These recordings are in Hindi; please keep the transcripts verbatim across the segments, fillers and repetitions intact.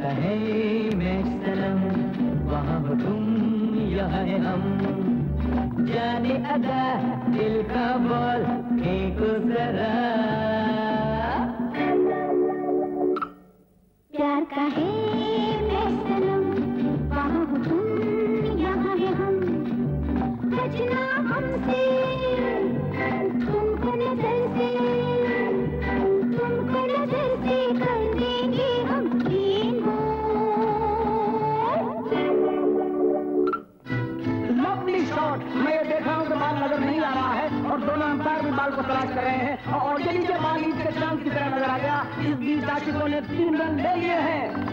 कहें मैं सनम, वहाँ हो तुम, यहाँ है हम। जाने अदा दिल का बोल फेंको जरा। प्यार कहे मैं सनम, वहाँ हो तुम, यहाँ है हम। बचना हमसे तुमको नजर से, तुमको नजर से कर देंगे हम तीन लवली शॉट। मैं ये देख रहा हूँ कि बाल नजर नहीं आ रहा है और दोनों अंपायर भी बाल को तलाश कर रहे हैं और ऑडियंस के बाल ईद के चांद की तरह नजर आ गया। इस बीच आशिकों ने तीन रन ले लिए हैं।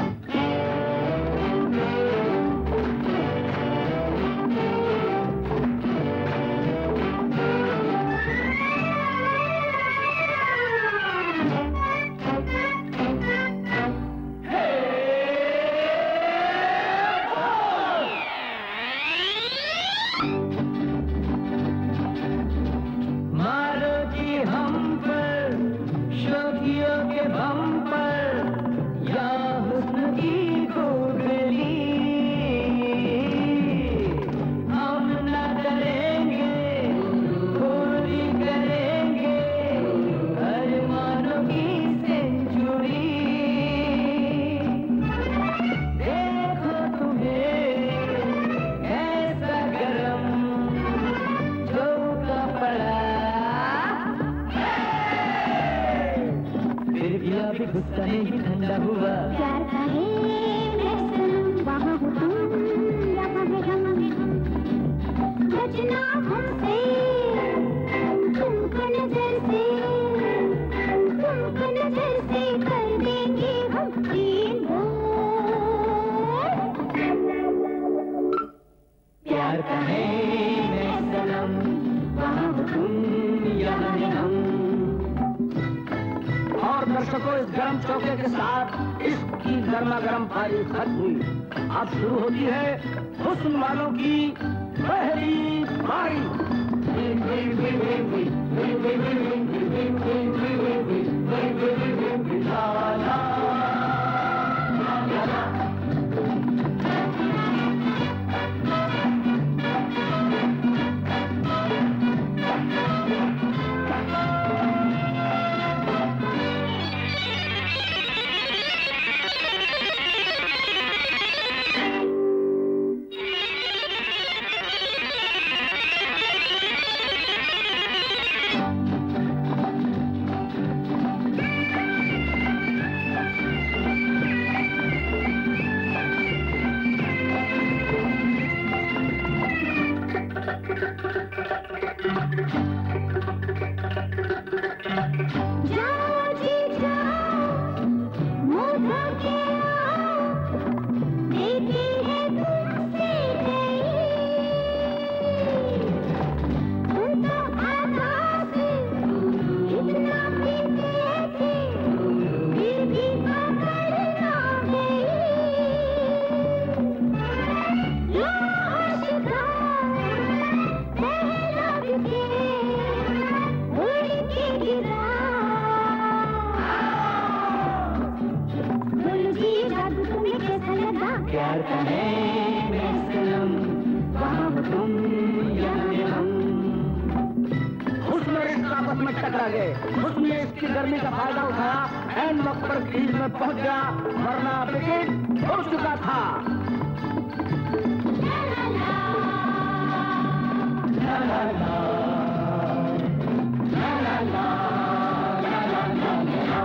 गुस्सा नहीं ठंडा हुआ। प्यार कहे मैं सनम, वहाँ हो तुम, यहाँ है हम। बचना हमसे तुमको नजर से, तुमको नजर से कर देंगे हम तीन प्यार कहे मैं सनम, वहाँ हो तुम, यहाँ है हम। और दर्शकों, इस गरम चौके के साथ इसकी गर्मा गर्म पारी खत्म हुई। अब शुरू होती है हुस्न वालों की पहली पारी। प्यार कहे मैं सनम, वहाँ हो तुम, यहाँ है हम। हुस्न और इश्क आपस में टकरा गए। हुस्न ने इसकी गर्मी का फायदा उठाया, एन वक्त पर क्रीज में पहुंच गया, वरना विकेट हो चुका था। ला ला ला, ला ला ला, ला ला ला ला।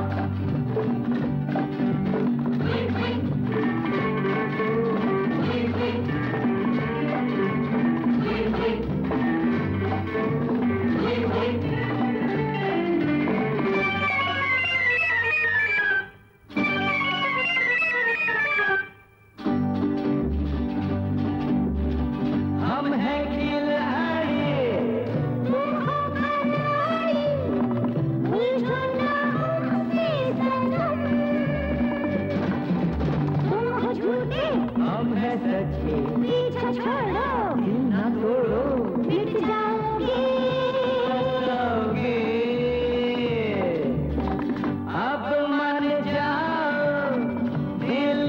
हम हैं खिलाड़ी, हम हैं सच्चे, पीछा छोड़ो, ना छोड़ो, मिट जाओगे, जाओगे। अब मान जाओ, दिल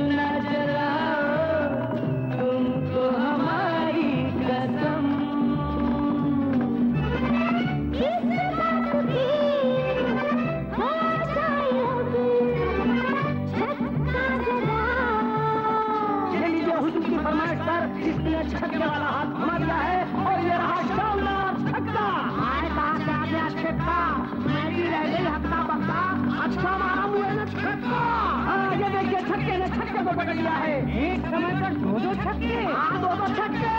छक्के वाला हाथ घुमा दिया है और ये रहा शानदार छक्का। आए कहा से आ गया छक्का, मैं भी रह गई हक्का बक्का, अच्छा मारा मुझे ने छक्का। हाँ ये देखिए छक्के ने छक्के को पकड़ लिया है। एक समय पर दो दो छक्के, हाँ दो दो छक्के।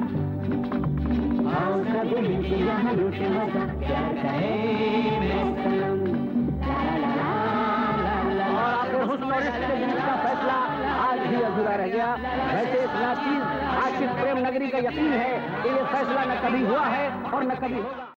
आओ सभी मिलके यहाँ लूटे मजा, प्यार करें मसलम, ला ला ला ला ला ला। और आपके हुस्न और इश्क के बीच का फैसला आज भी अधूरा रह गया। वैसे इस नाचीज आशिक प्रेम नगरी का यकीन है कि ये फैसला न कभी हुआ है और न कभी होगा।